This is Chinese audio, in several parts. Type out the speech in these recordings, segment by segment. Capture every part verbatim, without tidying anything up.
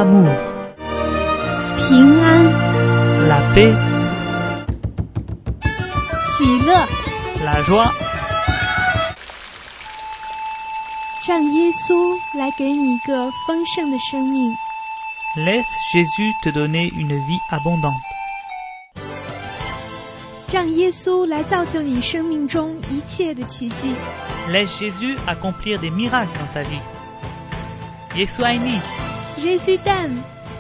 l'amour, 平安、 la paix, 喜乐， la joie. 让耶稣来给你一个丰盛的生命。 Laisse Jésus te donner une vie abondante. 让耶稣来造就你生命中一切的奇迹。 Laisse Jésus accomplir des miracles dans ta vie. Yesu aini. Jésus t'aime.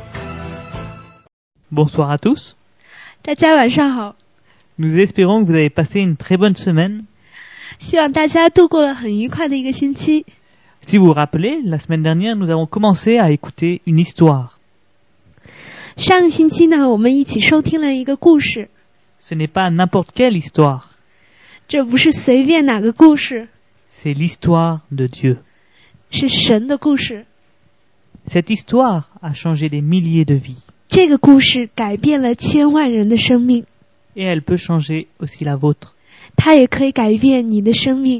Bonsoir à tous. 大家晚上好， Nous espérons que vous avez passé une très bonne semaine. 希望大家度过了很愉快的一个星期。 Si vous vous rappelez, la semaine dernière, nous avons commencé à écouter une histoire. 上个星期呢，我们一起收听了一个故事。 Ce n'est pas n'importe quelle histoire. 这不是随便哪个故事， C'est l'histoire de Dieu. 是神的故事。 Cette histoire a changé des milliers de vies. 这个故事改变了千万人的生命， Et elle peut changer aussi la vôtre. 它也可以改变你的生命。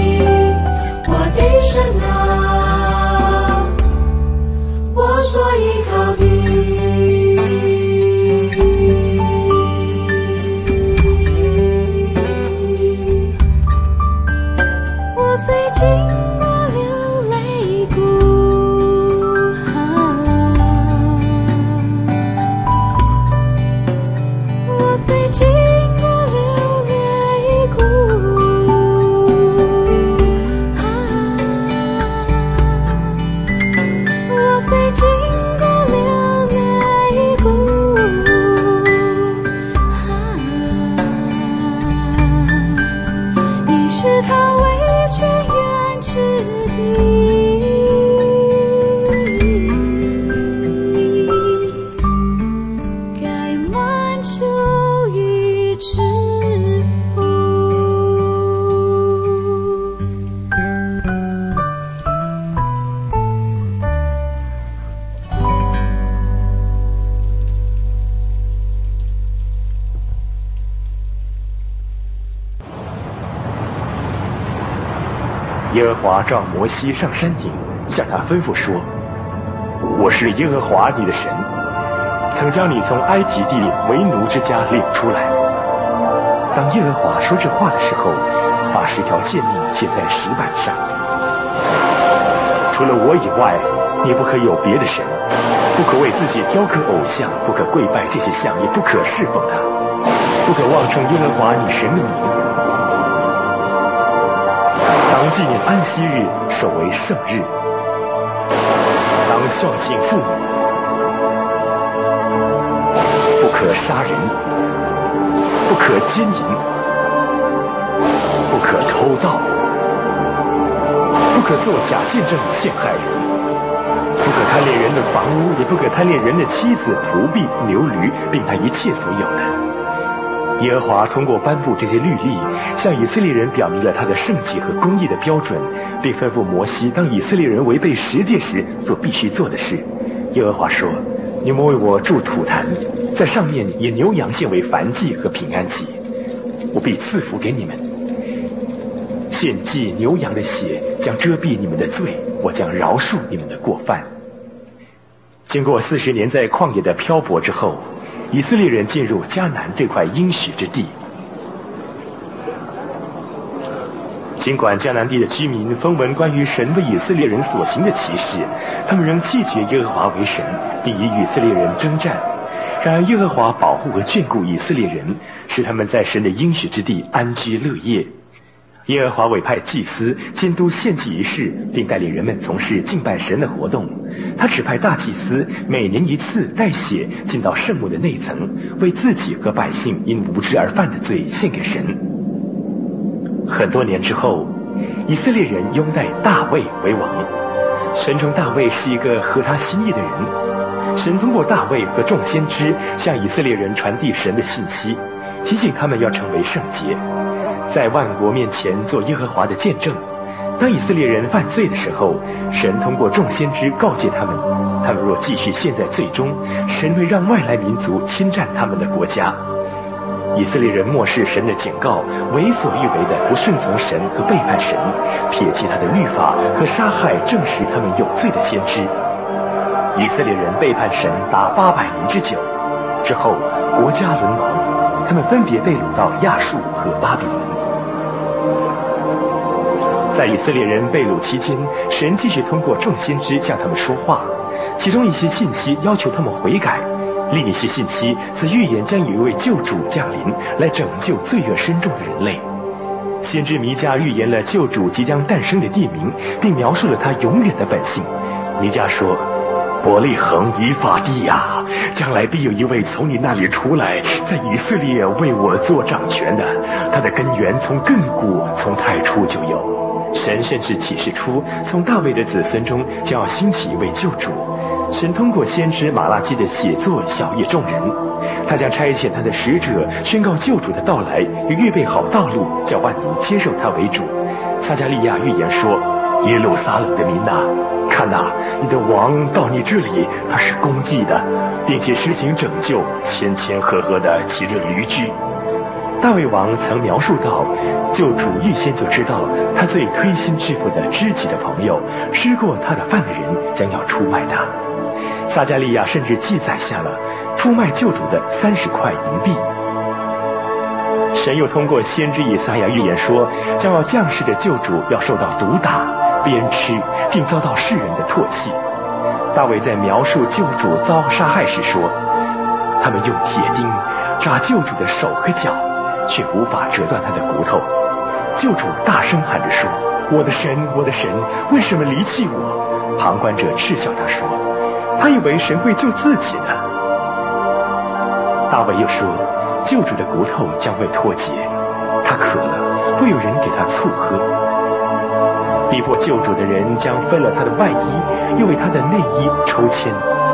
所以耶和华召摩西上山顶，向他吩咐说：我是耶和华你的神，曾将你从埃及地为奴之家领出来。当耶和华说这话的时候，把十条诫命写在石板上。除了我以外，你不可有别的神，不可为自己雕刻偶像，不可跪拜这些像，也不可侍奉他，不可妄称耶和华你神的名。当纪念安息日，守为圣日。当孝敬父母，不可杀人，不可奸淫，不可偷盗，不可作假见证陷害人，不可贪恋人的房屋，也不可贪恋人的妻子、仆婢、牛驴，并他一切所有的。耶和华通过颁布这些律例，向以色列人表明了他的圣洁和公义的标准，并吩咐摩西当以色列人违背十诫时所必须做的事。耶和华说：你们为我筑土坛，在上面以牛羊献为燔祭和平安祭，我必赐福给你们。献祭牛羊的血将遮蔽你们的罪，我将饶恕你们的过犯。经过四十年在旷野的漂泊之后，以色列人进入迦南这块应许之地。尽管迦南地的居民风闻关于神为以色列人所行的奇事，他们仍弃绝耶和华为神，并与以色列人征战。然而耶和华保护和眷顾以色列人，使他们在神的应许之地安居乐业。耶和华委派祭司监督献祭仪式，并带领人们从事敬拜神的活动。他指派大祭司每年一次带血进到圣幕的内层，为自己和百姓因无知而犯的罪献给神。很多年之后，以色列人拥戴大卫为王。神称大卫是一个合他心意的人。神通过大卫和众先知向以色列人传递神的信息，提醒他们要成为圣洁，在万国面前做耶和华的见证。当以色列人犯罪的时候，神通过众先知告诫他们，他们若继续陷在罪中，神会让外来民族侵占他们的国家。以色列人漠视神的警告，为所欲为的不顺从神和背叛神，撇弃他的律法和杀害证实他们有罪的先知。以色列人背叛神达八百年之久，之后国家沦亡，他们分别被掳到亚述和巴比伦。在以色列人被掳期间，神继续通过众先知向他们说话，其中一些信息要求他们悔改，另一些信息则预言将有一位救主降临，来拯救罪恶深重的人类。先知弥迦预言了救主即将诞生的地名，并描述了他永远的本性。弥迦说：伯利恒以法蒂亚，将来必有一位从你那里出来，在以色列为我做掌权的，他的根源从亘古从太初就有。神甚至启示出，从大卫的子孙中将要兴起一位救主。神通过先知马拉基的写作晓谕众人，他将差遣他的使者宣告救主的到来，与预备好道路，叫万民接受他为主。撒迦利亚预言说：耶路撒冷的民哪，看哪，你的王到你这里，他是公义的，并且施行拯救，谦谦和和的骑着驴驹。大卫王曾描述到，救主预先就知道他最推心置腹的知己的朋友，吃过他的饭的人将要出卖他。撒迦利亚甚至记载下了出卖救主的三十块银币。神又通过先知以赛亚预言说，将要降世的救主要受到毒打、鞭笞，并遭到世人的唾弃。大卫在描述救主遭杀害时说，他们用铁钉扎救主的手和脚，却无法折断他的骨头。救主大声喊着说：我的神，我的神，为什么离弃我？旁观者嗤笑他说，他以为神会救自己呢。大卫又说，救主的骨头将会脱节，他渴了，会有人给他醋喝。逼迫救主的人将分了他的外衣，又为他的内衣抽签。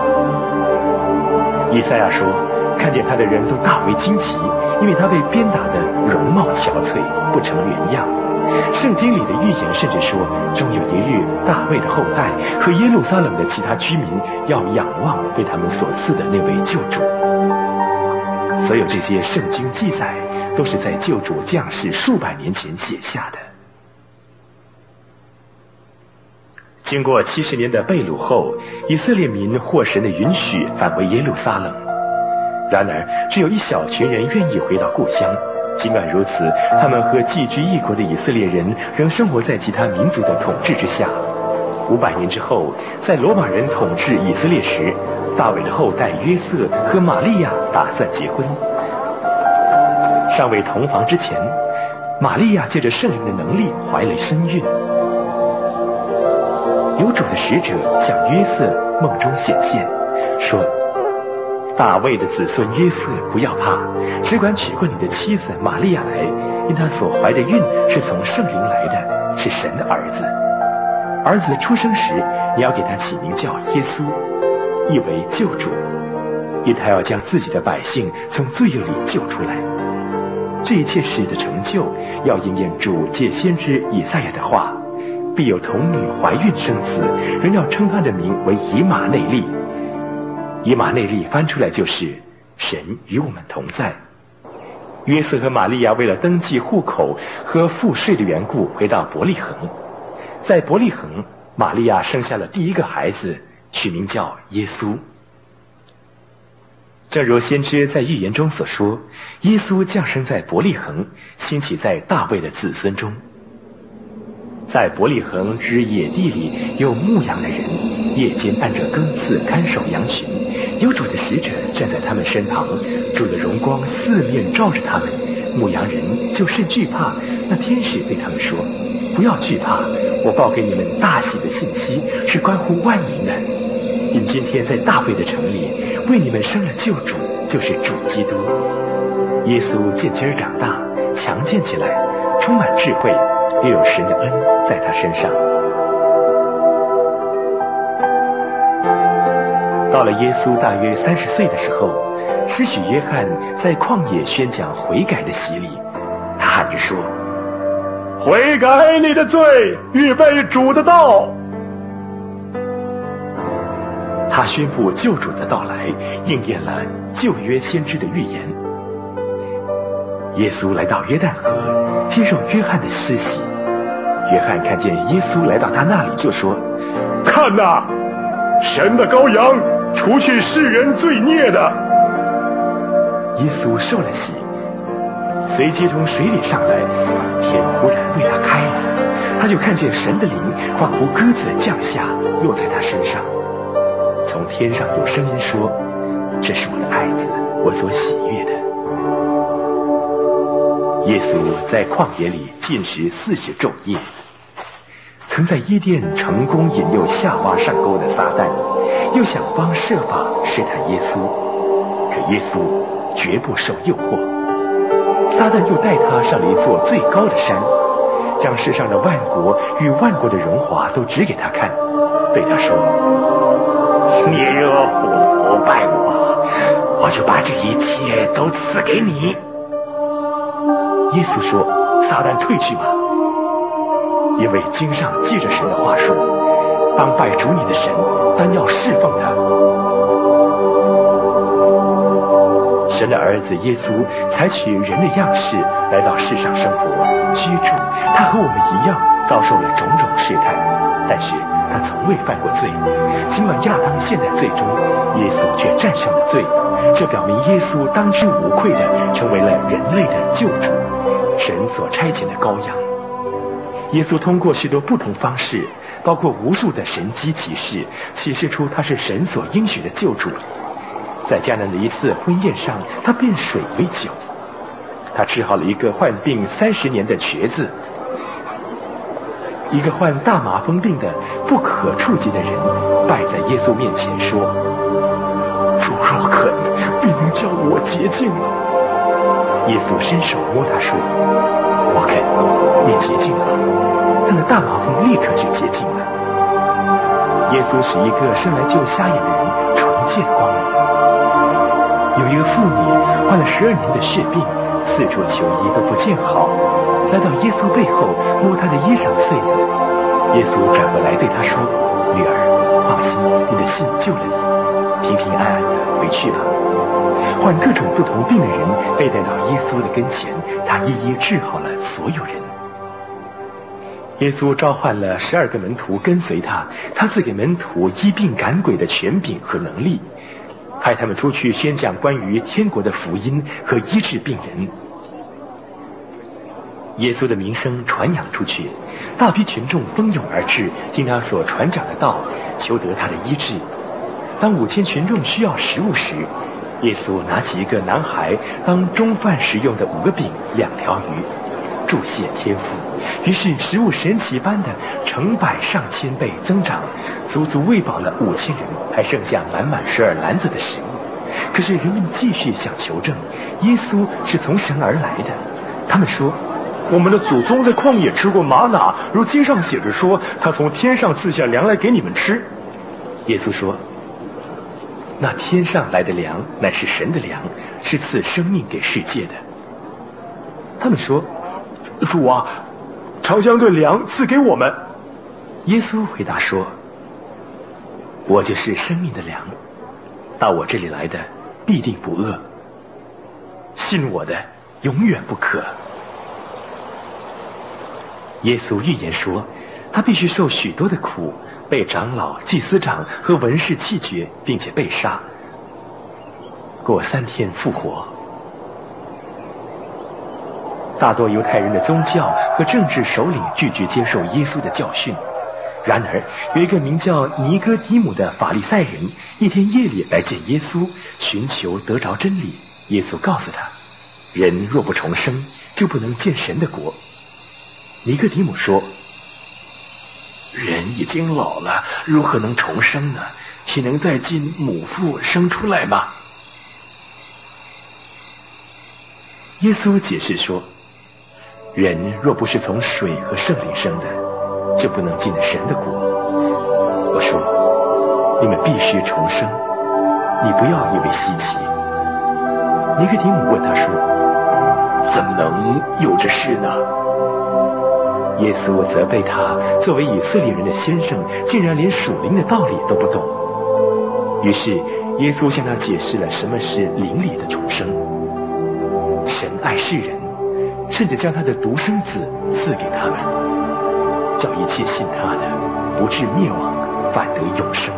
以赛亚说，看见他的人都大为惊奇，因为他被鞭打的容貌憔悴，不成原样。圣经里的预言甚至说，终有一日，大卫的后代和耶路撒冷的其他居民要仰望为他们所赐的那位救主。所有这些圣经记载，都是在救主降世数百年前写下的。 经过七十年的被掳后，以色列民获神的允许返回耶路撒冷。然而，只有一小群人愿意回到故乡。尽管如此，他们和寄居异国的以色列人仍生活在其他民族的统治之下。五百年之后，在罗马人统治以色列时，大卫的后代约瑟和玛利亚打算结婚。尚未同房之前，玛利亚借着圣灵的能力怀了身孕。有主的使者向约瑟梦中显现，说：大卫的子孙约瑟，不要怕，只管娶过你的妻子玛利亚来，因她所怀的孕是从圣灵来的，是神的儿子。儿子出生时，你要给他起名叫耶稣，意为救主，因他要将自己的百姓从罪恶里救出来。这一切事的成就，要应验主借先知以赛亚的话：必有童女怀孕生子，人要称他的名为以马内利。以马内利翻出来就是神与我们同在。约瑟和玛利亚为了登记户口和赋税的缘故，回到伯利恒。在伯利恒，玛利亚生下了第一个孩子，取名叫耶稣。正如先知在预言中所说，耶稣降生在伯利恒，兴起在大卫的子孙中。在伯利恒之野地里有牧羊的人，夜间按着更次看守羊群，有主的使者站在他们身旁，主的荣光四面照着他们，牧羊人就甚惧怕。那天使对他们说：不要惧怕，我报给你们大喜的信息，是关乎万民的。因今天在大卫的城里为你们生了救主，就是主基督。耶稣渐渐长大，强健起来，充满智慧，又有神的恩在他身上。到了耶稣大约三十岁的时候，施洗约翰在旷野宣讲悔改的洗礼，他喊着说：悔改你的罪，预备主的道。他宣布救主的到来，应验了旧约先知的预言。耶稣来到约旦河，接受约翰的施洗。约翰看见耶稣来到他那里，就说：看哪，神的羔羊，除去世人罪孽的。耶稣受了洗，随即从水里上来，天忽然为他开了，他就看见神的灵仿佛鸽子降下，落在他身上。从天上有声音说：这是我的爱子，我所喜悦的。耶稣在旷野里禁食四十昼夜。曾在耶甸成功引诱夏娃上钩的撒旦，又想方设法试探耶稣，可耶稣绝不受诱惑。撒旦又带他上了一座最高的山，将世上的万国与万国的荣华都指给他看，对他说：你若不拜我，我就把这一切都赐给你。耶稣说：撒旦退去吧，因为经上记着神的话说：当拜主你的神，单要侍奉他。神的儿子耶稣采取人的样式来到世上生活居住，他和我们一样遭受了种种试探，但是他从未犯过罪。尽管亚当陷在罪中，耶稣却战胜了罪，这表明耶稣当之无愧地成为了人类的救主，神所差遣的羔羊。耶稣通过许多不同方式，包括无数的神迹奇事，启示出他是神所应许的救主。在迦南的一次婚宴上，他变水为酒。他治好了一个患病三十年的瘸子，一个患大麻风病的不可触及的人拜在耶稣面前说：主若肯，必能叫我洁净了。耶稣伸手摸他说：我肯，你洁净了。他的大麻风立刻就洁净了。耶稣使一个生来就瞎眼的人重见光明。有一个妇女患了十二年的血病，四处求医都不见好，来到耶稣背后摸他的衣裳穗子。耶稣转过来对他说：女儿，放心，你的信救了你，平平安安的回去吧。患各种不同病的人被带到耶稣的跟前，他一一治好了所有人。 耶稣召唤了十二个门徒跟随他，他赐给门徒医病赶鬼的权柄和能力，派他们出去宣讲关于天国的福音和医治病人。耶稣的名声传扬出去，大批群众蜂拥而至，听他所传讲的道，求得他的医治。当五千群众需要食物时，耶稣拿起一个男孩当中饭食用的五个饼两条鱼，祝谢天父，于是食物神奇般的成百上千倍增长，足足喂饱了五千人，还剩下满满十二篮子的食物。可是人们继续想求证耶稣是从神而来的，他们说， 我们的祖宗在旷野吃过玛瑙，如经上写着说，他从天上赐下粮来给你们吃。 耶稣说，那天上来的粮乃是神的粮，是赐生命给世界的。他们说， 主啊，常将这粮赐给我们。 耶稣回答说，我就是生命的粮，到我这里来的必定不饿，信我的永远不渴。耶稣预言说，他必须受许多的苦，被长老、祭司长和文士弃绝，并且被杀，过三天复活。大多犹太人的宗教和政治首领拒绝接受耶稣的教训，然而有一个名叫尼哥底母的法利赛人，一天夜里来见耶稣，寻求得着真理。耶稣告诉他，人若不重生，就不能见神的国。尼哥底母说，人已经老了，如何能重生呢？岂能再进母腹生出来吗？耶稣解释说，人若不是从水和圣灵生的，就不能进神的国。我说，你们必须重生，你不要以为稀奇。尼哥底母问他说，怎么能有这事呢？耶稣责备他，作为以色列人的先生，竟然连属灵的道理都不懂。于是耶稣向他解释了什么是灵里的重生。神爱世人，甚至将他的独生子赐给他们，叫一切信他的不至灭亡，反得永生。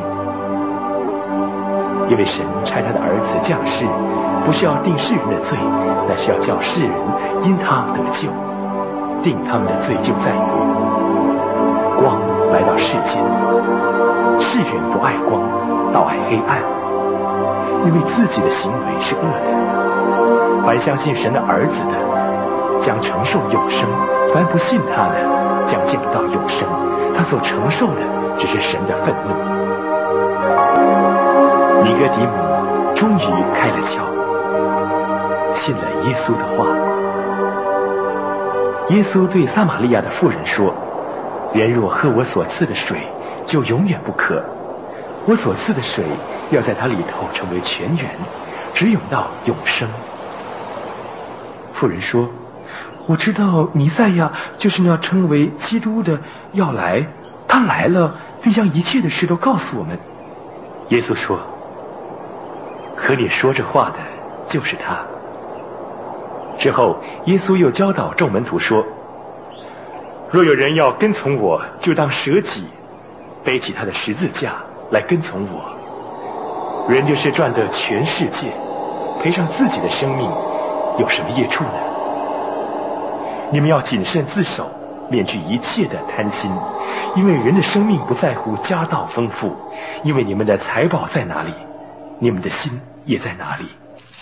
因为神差他的儿子降世，不是要定世人的罪，乃是要叫世人因他得救。定他们的罪就在于光来到世间，世人不爱光，倒爱黑暗，因为自己的行为是恶的。凡相信神的儿子的，将承受永生；凡不信他的，将见不到永生。他所承受的只是神的愤怒。尼哥底母终于开了窍，信了耶稣的话。耶稣对撒玛利亚的妇人说，人若喝我所赐的水，就永远不渴。我所赐的水要在它里头成为泉源，直涌到永生。妇人说，我知道弥赛亚就是那称为基督的要来，他来了必将一切的事都告诉我们。耶稣说，和你说这话的就是他。之后耶稣又教导众门徒说，若有人要跟从我，就当舍己，背起他的十字架来跟从我。人就是赚得全世界，赔上自己的生命，有什么益处呢？你们要谨慎自守，免去一切的贪心，因为人的生命不在乎家道丰富，因为你们的财宝在哪里，你们的心也在哪里。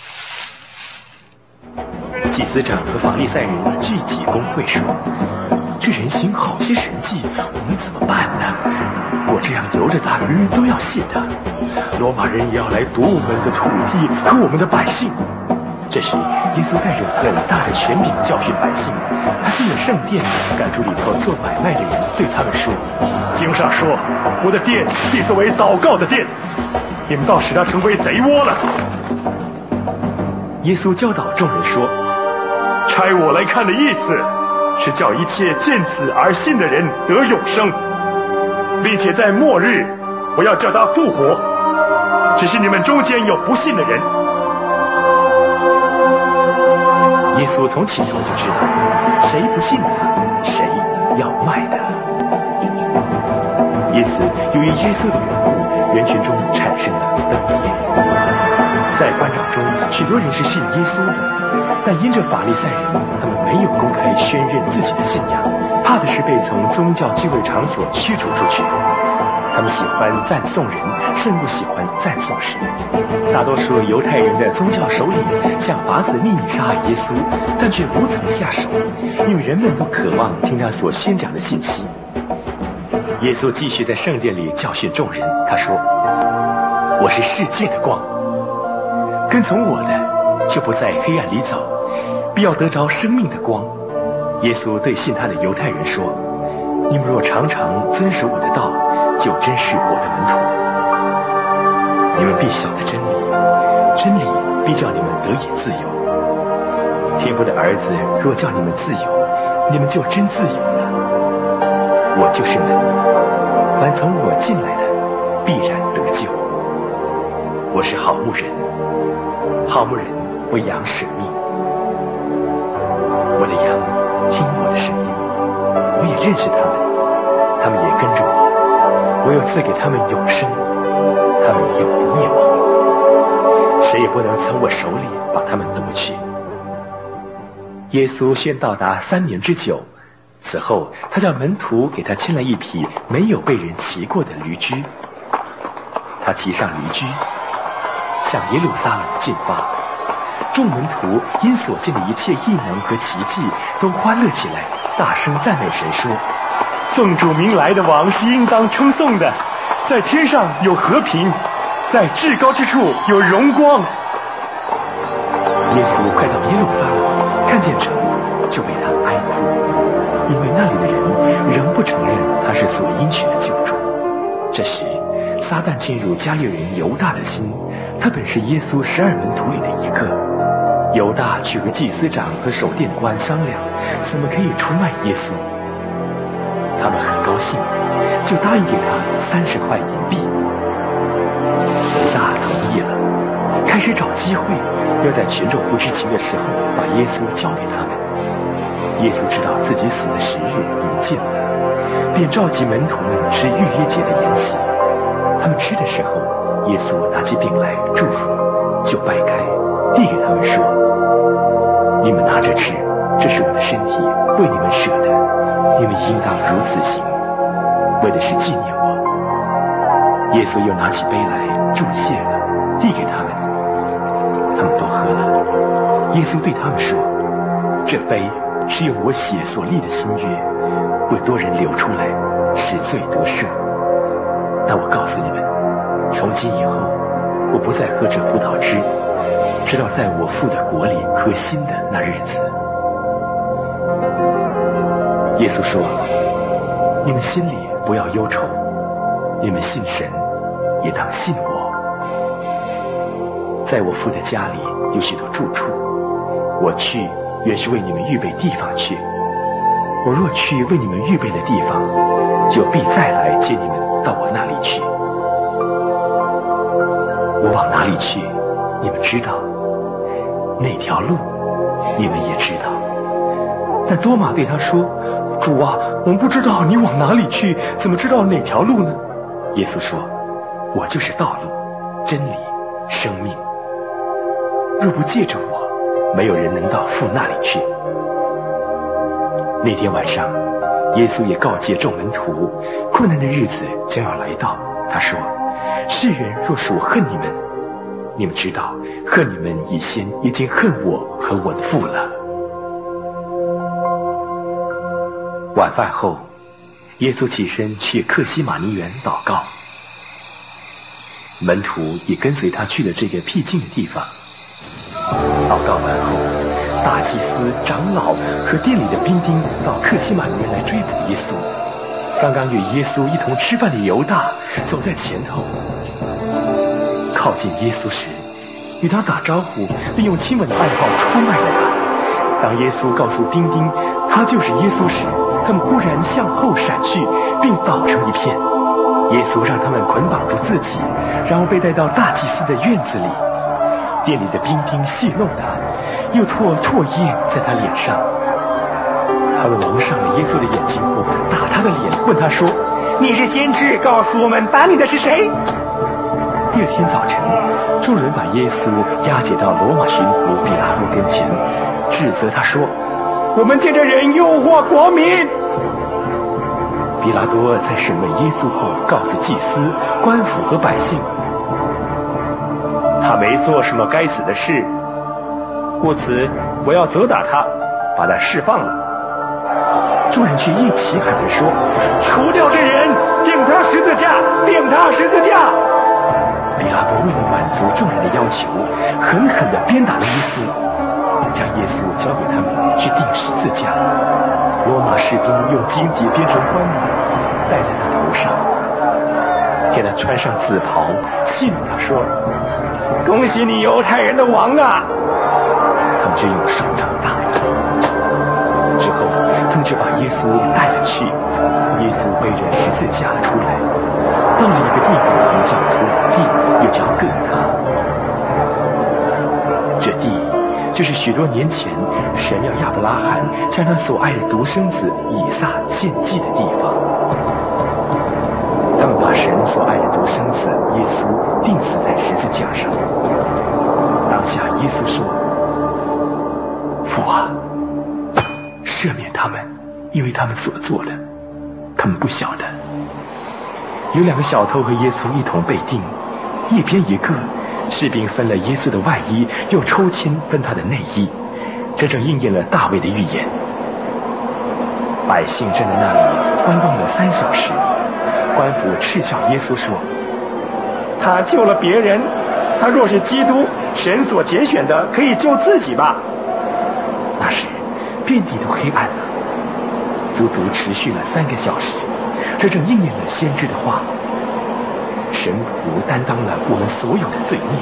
祭司长和法利赛人聚集公会说，这人行好些神迹，我们怎么办呢？我这样游着大鱼都要信他，罗马人也要来夺我们的土地和我们的百姓。这时耶稣带着很大的权柄教训百姓，他进了圣殿，赶出里头做买卖的人，对他们说，经上说，我的殿必作为祷告的殿，你们倒使它成为贼窝了。耶稣教导众人说，差我来看的意思是叫一切见此而信的人得永生，并且在末日我要叫他复活。只是你们中间有不信的人。耶稣从起头就知道，谁不信他，谁要卖的。因此，由于耶稣的缘故，人群中产生了分别。在官长中，许多人是信耶稣的，但因着法利赛人，他们没有公开宣认自己的信仰，怕的是被从宗教聚会场所驱逐出去。他们喜欢赞颂人，胜过喜欢赞颂神。大多数犹太人的宗教首领想法子秘密杀害耶稣，但却无从下手，因为人们都渴望听他所宣讲的信息。耶稣继续在圣殿里教训众人，他说：我是世界的光，跟从我的就不在黑暗里走，必要得着生命的光。耶稣对信他的犹太人说：你们若常常遵守我的道，就真是我的门徒。你们必晓得真理，真理必叫你们得以自由。天父的儿子若叫你们自由，你们就真自由了。我就是门，凡从我进来的必然得救。我是好牧人，好牧人为羊舍命。我的羊听我的声音，我也认识他们，他们也跟着我。我又赐给他们永生，他们永不灭亡，谁也不能从我手里把他们夺去。耶稣宣道达三年之久，此后他叫门徒给他牵来一匹没有被人骑过的驴驹，他骑上驴驹向耶路撒冷进发。众门徒因所见的一切异能和奇迹都欢乐起来，大声赞美神说：奉主名来的王是应当称颂的，在天上有和平，在至高之处有荣光。耶稣快到耶路撒冷，看见城就为他哀哭，因为那里的人仍不承认他是所应许的救主。这时撒旦进入加略人犹大的心，他本是耶稣十二门徒里的一个。犹大去和祭司长和守殿官商量，怎么可以出卖耶稣。他们很高兴，就答应给他三十块银币。犹大同意了，开始找机会，要在群众不知情的时候把耶稣交给他们。耶稣知道自己死的时日临近了，便召集门徒们吃逾越节的筵席。他们吃的时候，耶稣拿起饼来祝福，就掰开，递给他们说：你们拿着吃，这是我的身体，为你们舍的，你们应当如此行，为的是纪念我。耶稣又拿起杯来祝谢了，递给他们，他们都喝了。耶稣对他们说：这杯是用我血所立的新约，为多人流出来，使罪得赦。但我告诉你们，从今以后我不再喝这葡萄汁，直到在我父的国里喝新的那日子。耶稣说：你们心里不要忧愁，你们信神也当信我。在我父的家里有许多住处，我去原是为你们预备地方去。我若去为你们预备的地方，就必再来接你们到我那里去。我往哪里去，你们知道，那条路你们也知道。但多马对他说：主啊，我们不知道你往哪里去，怎么知道哪条路呢？耶稣说：我就是道路、真理、生命。若不借着我，没有人能到父那里去。那天晚上，耶稣也告诫众门徒，困难的日子将要来到。他说：世人若属恨你们，你们知道，恨你们以先已经恨我和我的父了。晚饭后，耶稣起身去客西马尼园祷告，门徒也跟随他去了这个僻静的地方。祷告完后，大祭司、长老和店里的兵丁到客西马尼园来追捕耶稣。刚刚与耶稣一同吃饭的犹大走在前头，靠近耶稣时，与他打招呼，并用亲吻的暗号出卖了他。当耶稣告诉兵丁他就是耶稣时，他们忽然向后闪去，并倒成一片。耶稣让他们捆绑住自己，然后被带到大祭司的院子里。店里的兵丁戏弄他，又唾唾液在他脸上。他他们蒙上了耶稣的眼睛后，打他的脸，问他说：“你是先知，告诉我们打你的是谁？”第二天早晨，众人把耶稣押解到罗马巡抚比拉多跟前，指责他说：“我们见这人诱惑国民。”比拉多在审问耶稣后，告诉祭司、官府和百姓，他没做什么该死的事，故此我要责打他，把他释放了。众人却一起喊着说：“除掉这人，钉他十字架，钉他十字架！”比拉多为了满足众人的要求，狠狠地鞭打了耶稣，将耶稣交给他们去钉十字架。罗马士兵用荆棘编成冠冕戴在他头上，给他穿上紫袍，戏弄他说：“恭喜你犹太人的王啊！”他们就用手掌打他。之后他们就把耶稣带了去。耶稣背着十字架出来，到了一个地方，名叫徒马地，又叫各他。这地就是许多年前神要亚伯拉罕将他所爱的独生子以撒献祭的地方。他们把神所爱的独生子耶稣钉死在十字架上。当下耶稣说：“父啊，赦免他们，因为他们所做的，他们不晓得。”有两个小偷和耶稣一同被钉，一边一个。士兵分了耶稣的外衣，又抽签分他的内衣，这正应验了大卫的预言。百姓站在那里观望了三小时，官府嗤笑耶稣说：“他救了别人，他若是基督，神所拣选的，可以救自己吧。”那时遍地都黑暗了，足足持续了三个小时，这正应验了先知的话：“神父担当了我们所有的罪孽。”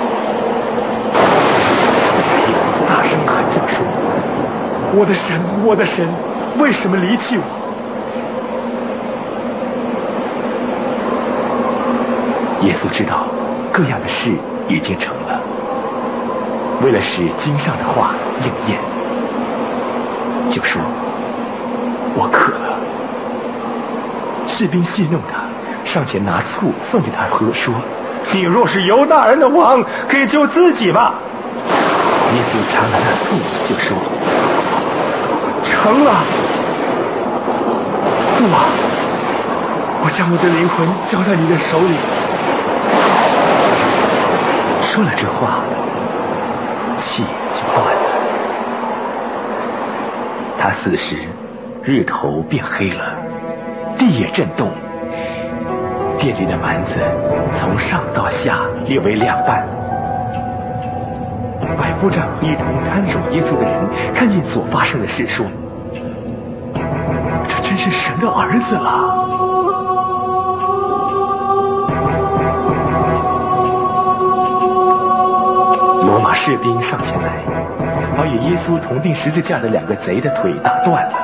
耶稣大声喊叫说：“我的神，我的神，为什么离弃我？”耶稣知道各样的事已经成了，为了使经上的话应验，就说：“我渴了。”士兵戏弄他，上前拿醋送给他喝，说：“你若是犹大人的王，可以救自己吧。”耶稣尝了那醋，就说：“成了。父啊，我将我的灵魂交在你的手里。”说了这话，气就断了。他死时，日头变黑了，地也震动，殿里的幔子从上到下裂为两半。百夫长一同看守耶稣的人看见所发生的事，说：“这真是神的儿子了。”罗马士兵上前来，把与耶稣同钉十字架的两个贼的腿打断了。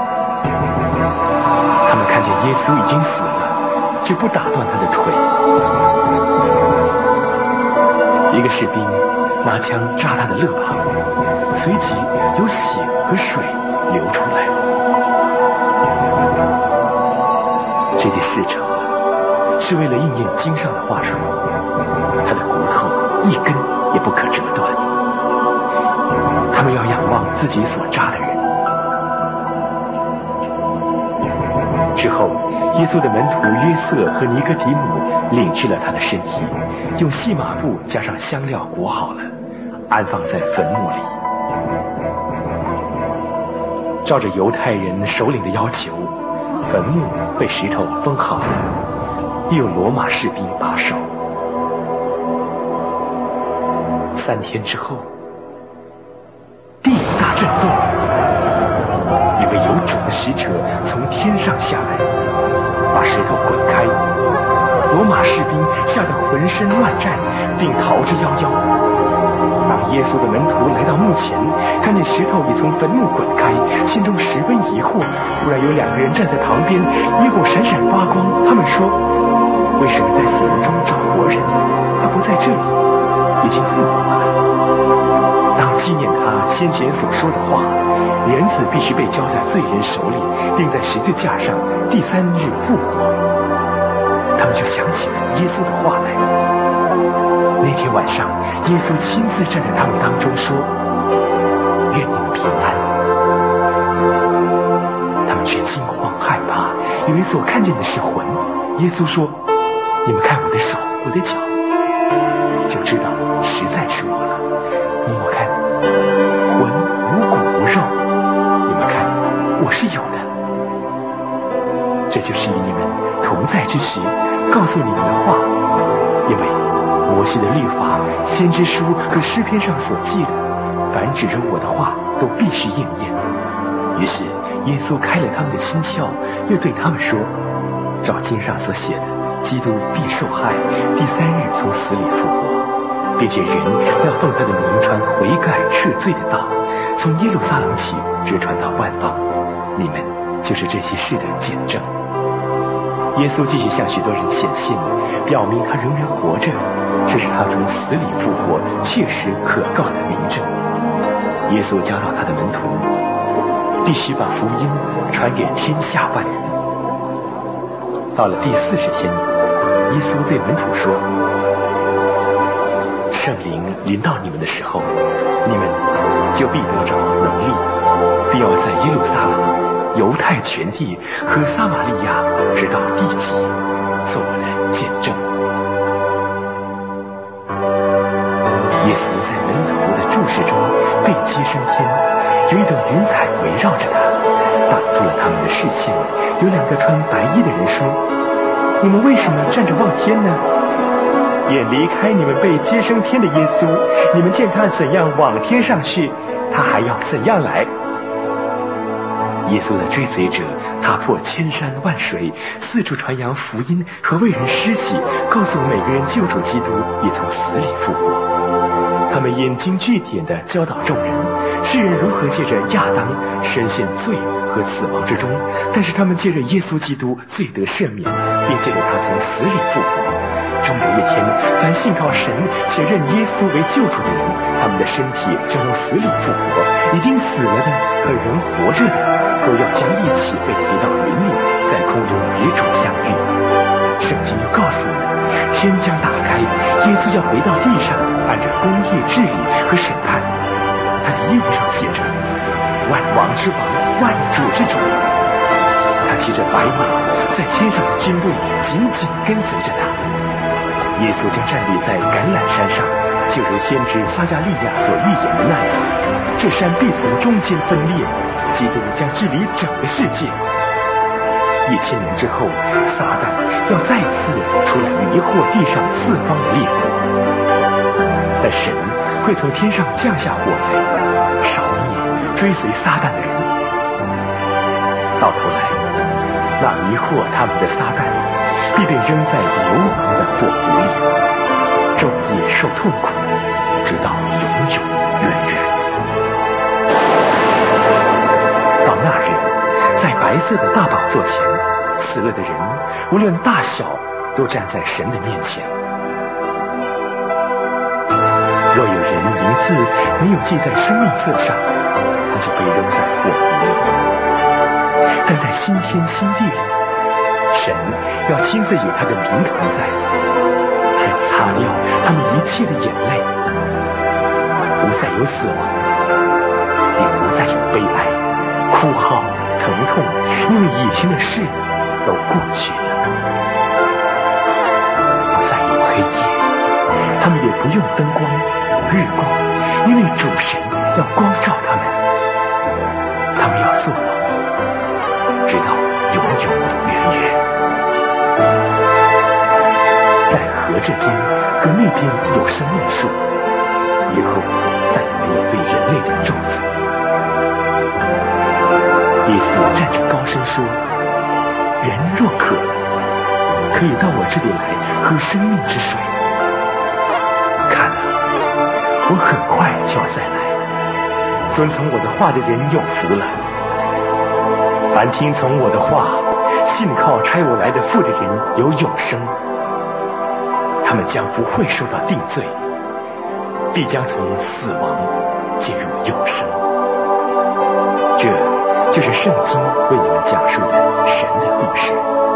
他们看见耶稣已经死了，就不打断他的腿。一个士兵拿枪扎他的肋旁，随即有血和水流出来。这件事成了，是为了应验经上的话说：“他的骨头一根也不可折断。”他们要仰望自己所扎的人。之后，耶稣的门徒约瑟和尼哥底母领去了他的身体，用细麻布加上香料裹好了，安放在坟墓里。照着犹太人首领的要求，坟墓被石头封好了，又有罗马士兵把守。三天之后，地大震动，有个有主的使者从天上下来，把石头滚开。罗马士兵吓得浑身乱颤，并逃之夭夭。当耶稣的门徒来到墓前，看见石头已从坟墓滚开，心中十分疑惑。突然有两个人站在旁边，衣服闪闪发光。他们说：“为什么在死人中找活人？他不在这里，已经复活了。” 当纪念他先前所说的话，人子必须被交在罪人手里，钉在十字架上，第三日复活。他们就想起了耶稣的话来。那天晚上，耶稣亲自站在他们当中说：“愿你们平安。”他们却惊慌害怕，以为所看见的是魂。耶稣说：“你们看我的手，我的脚，就知道实在是我了。你我看，魂无骨无肉，你们看我是有的。这就是与你们同在之时告诉你们的话，因为摩西的律法、先知书和诗篇上所记的，凡指着我的话都必须应验。”于是耶稣开了他们的心窍，又对他们说：“照经上所写的，基督必受害，第三日从死里复活，并且人要奉他的名传悔改赦罪的道，从耶路撒冷起，直传到万邦。你们就是这些事的见证。”耶稣继续向许多人显现，表明他仍然活着，这是他从死里复活确实可告的明证。耶稣教导他的门徒，必须把福音传给天下万人。到了第四十天，耶稣对门徒说：“圣灵临到你们的时候，你们就必得着能力，必要在耶路撒冷、犹太全地和撒玛利亚直到地极，做我的见证。”耶稣在门徒的注视中被接升天，有一等云彩围绕着他，挡住了他们的视线。有两个穿白衣的人说：“你们为什么站着望天呢？眼离开你们被接升天的耶稣，你们见他怎样往天上去，他还要怎样来。”耶稣的追随者踏破千山万水，四处传扬福音和为人施洗，告诉每个人救主基督已从死里复活。他们引经据典地教导众人，世人如何借着亚当深陷罪和死亡之中，但是他们借着耶稣基督罪得赦免，并借着他从死里复活。终有一天，凡信靠神且认耶稣为救主的人，他们的身体将从死里复活，已经死了的和人活着的都要将一起被提到云里，在空中与主相遇。圣经又告诉我们，天将打开，耶稣要回到地上，按着公义治理和审判。他的衣服上写着万王之王，万主之主。他骑着白马，在天上的军队紧紧跟随着他。耶稣将站立在橄榄山上，就如先知撒迦利亚所预言的那样，这山必从中间分裂，基督将治理整个世界。一千年之后，撒旦要再次出来迷惑地上四方的列国，但神会从天上降下火来，烧灭追随撒旦的人。到头来，那迷惑他们的撒旦必被扔在硫磺的火湖里，昼夜受痛苦，直到永永远远。到那日，在白色的大宝座前，死了的人无论大小，都站在神的面前。若有人名字没有记在生命册上，他就被扔在火湖里。但在新天新地里，神要亲自与他的名同在，他要擦掉他们一切的眼泪，不再有死亡，也不再有悲哀、哭嚎、疼痛，因为以前的事都过去了。不再有黑夜，他们也不用灯光、日光，因为主神要光照他们。他们要坐牢，直到永永远远。在河这边和那边有生命树，以后再也没有对人类的咒诅。耶稣站着高声说：“人若渴了，可以到我这里来喝生命之水。看啊，我很快就要再来。遵从我的话的人有福了。凡听从我的话，信靠差我来的父的人有永生，他们将不会受到定罪， 必将从死亡进入永生。这就是圣经为你们讲述的神的故事。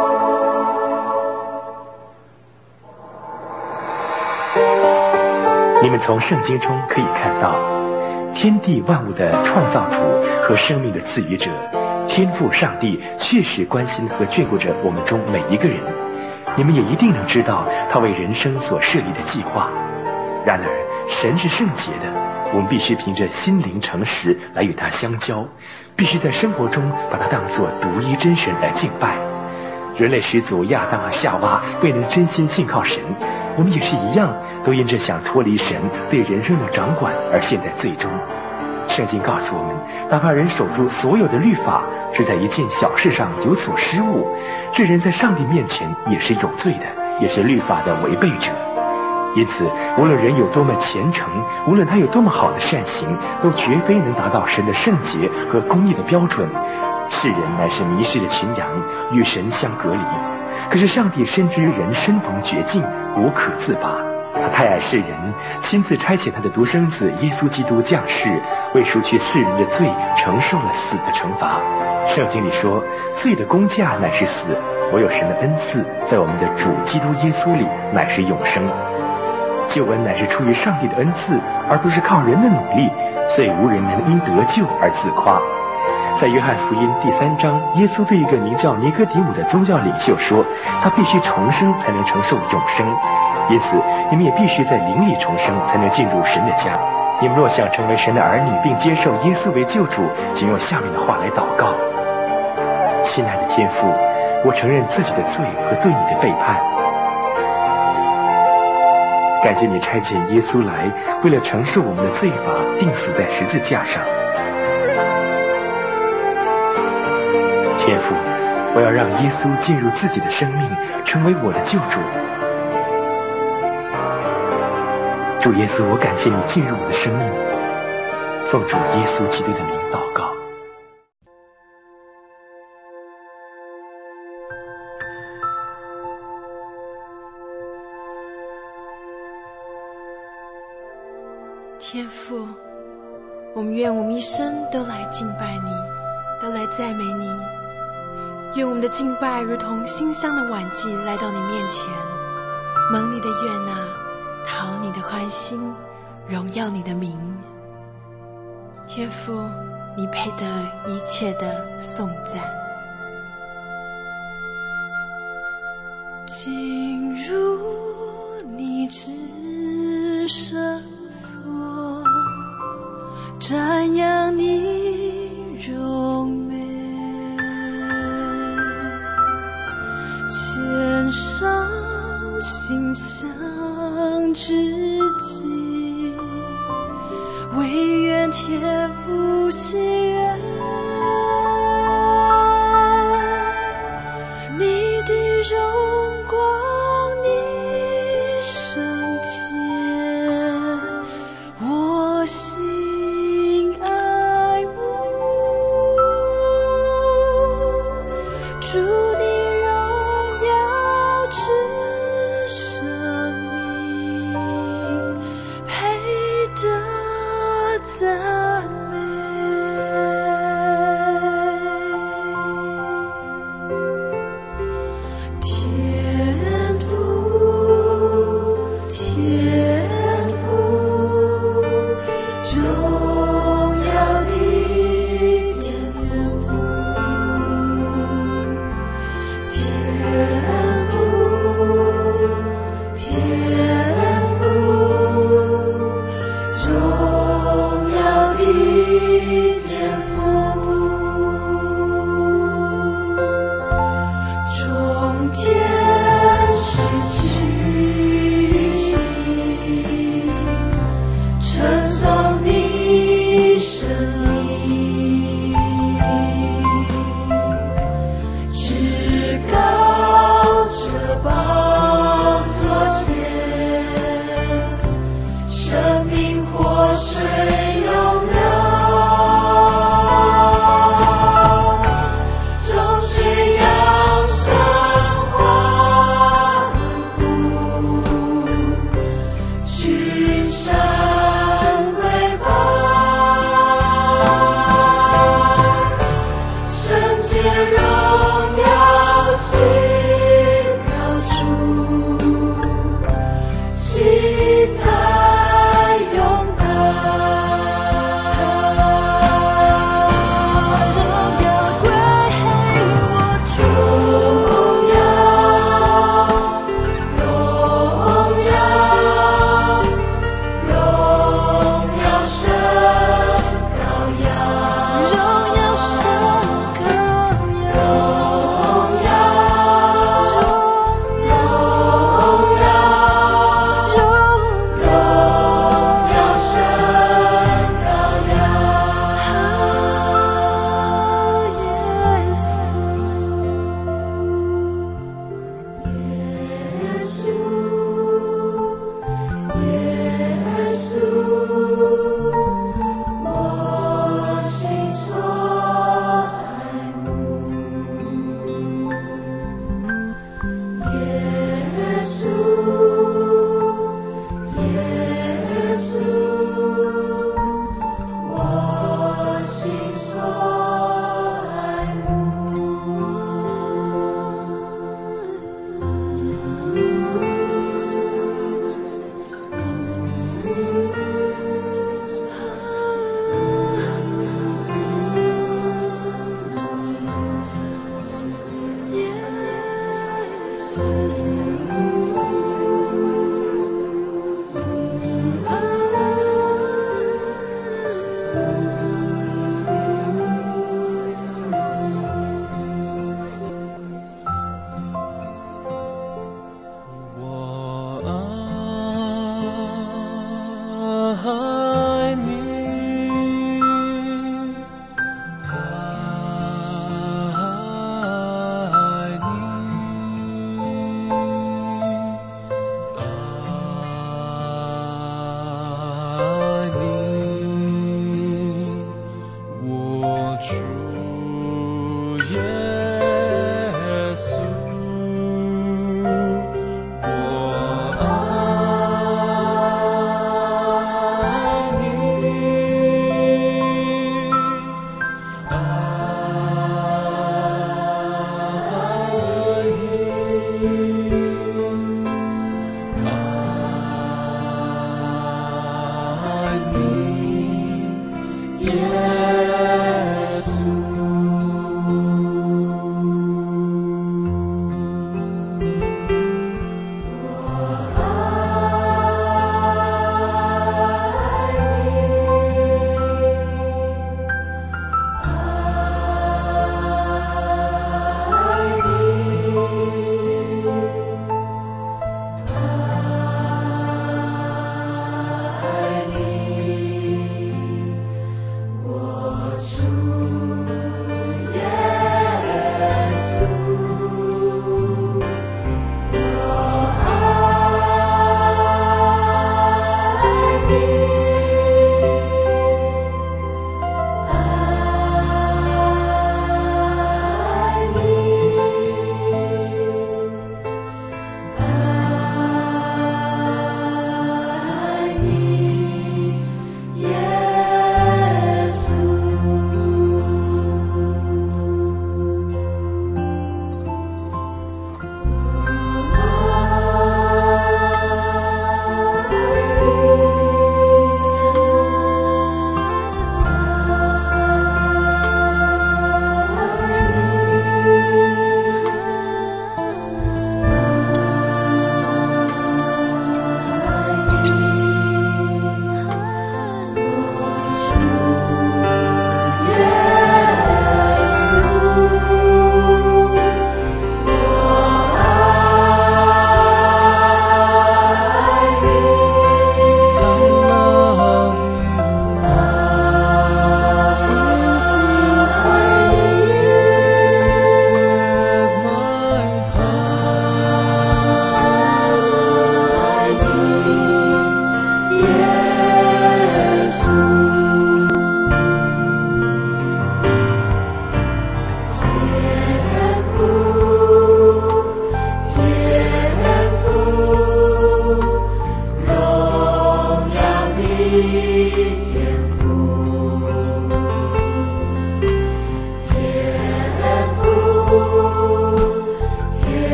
你们从圣经中可以看到，天地万物的创造主和生命的赐予者，天父上帝确实关心和眷顾着我们中每一个人。你们也一定能知道他为人生所设立的计划。然而神是圣洁的，我们必须凭着心灵诚实来与他相交，必须在生活中把他当作独一真神来敬拜。人类始祖亚当和夏娃未能真心信靠神，我们也是一样，都因着想脱离神对人生的掌管而陷在罪中。圣经告诉我们，哪怕人守住所有的律法，只在一件小事上有所失误，这人在上帝面前也是有罪的，也是律法的违背者。因此无论人有多么虔诚，无论他有多么好的善行，都绝非能达到神的圣洁和公义的标准。世人乃是迷失的群羊，与神相隔离。可是上帝深知人身逢绝境，无可自拔，他太爱世人，亲自差遣他的独生子耶稣基督降世，为赎去世人的罪，承受了死的惩罚。圣经里说，罪的工价乃是死，唯有神的恩赐在我们的主基督耶稣里乃是永生。救恩乃是出于上帝的恩赐，而不是靠人的努力，所以无人能因得救而自夸。在约翰福音第三章，耶稣对一个名叫尼哥底母的宗教领袖说，他必须重生才能承受永生，因此你们也必须在灵里重生才能进入神的家。你们若想成为神的儿女并接受耶稣为救主，请用下面的话来祷告。亲爱的天父，我承认自己的罪和对你的背叛，感谢你差遣耶稣来，为了承受我们的罪罚，钉死在十字架上。天父，我要让耶稣进入自己的生命，成为我的救主。主耶稣，我感谢你进入我的生命，奉主耶稣基督的名祷告。 天父，我们愿我们一生都来敬拜你，都来赞美你。愿我们的敬拜如同馨香的晚祭来到你面前，蒙你的悦纳，讨你的欢心，荣耀你的名。天父，你配得一切的颂赞。进入你至圣所，瞻仰你荣美，献上馨香之祭，唯愿天父喜悦。你的荣光，你圣洁，我心爱慕。主你荣耀之生命，配得赞美。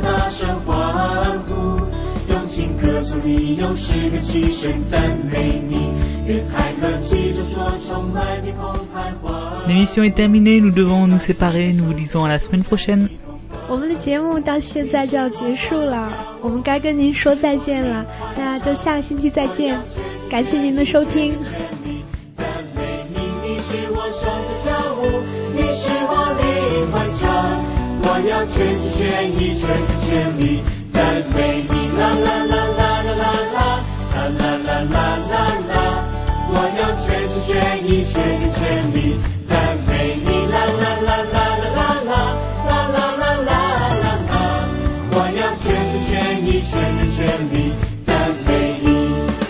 大声欢呼，用情歌颂你，用诗歌齐声赞美你，愿海和气中所充满的澎湃欢。 L'émission est terminée, nous devons nous séparer, nous vous disons à la semaine prochaine. 我们的节目到现在就要结束了，我们该跟您说再见了，那就下个星期再见，感谢您的收听。 赞美你，你是我双脚跳舞，你是我灵魂唱，我要全心全意全心全力赞美你，啦啦啦啦啦啦啦啦啦啦啦啦，我要全心全意全心全力赞美你，啦啦啦啦啦啦啦啦啦啦啦，我要全心全意全心全力赞美你。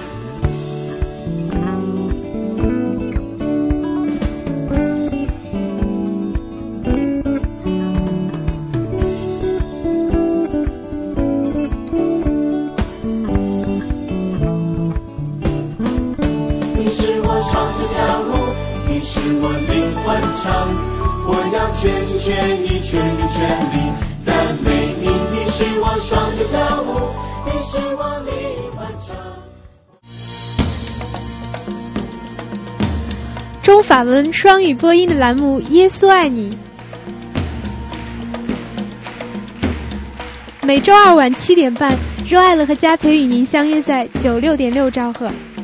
你是我双脚跳舞，你是我灵魂唱，我要全心全意全心全力赞美你，你是我双脚跳舞，你是我灵魂唱。 中法文双语播音的栏目《耶稣爱你》，每周二晚七点半，若爱了和佳培与您相约在九六点六兆赫。